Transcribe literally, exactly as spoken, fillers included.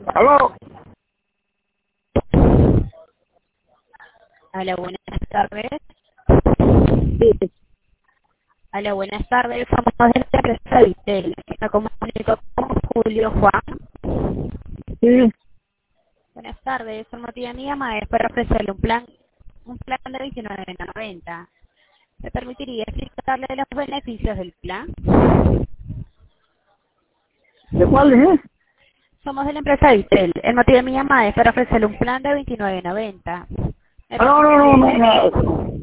¿Aló? Hola, buenas tardes. Sí, Hola, buenas tardes. Somos de la empresa Vitel. Me comunico con Julio Juan. sí. Buenas tardes. El motivo de mi llamada es para ofrecerle un plan, un plan de veintinueve noventa. ¿Me permitiría explicarle los beneficios del plan? ¿De cuál es? Somos de la empresa Vitel. El motivo de mi llamada es para ofrecerle un plan de veintinueve noventa. ¿Me Ah, no, no, no, permitiría no, no.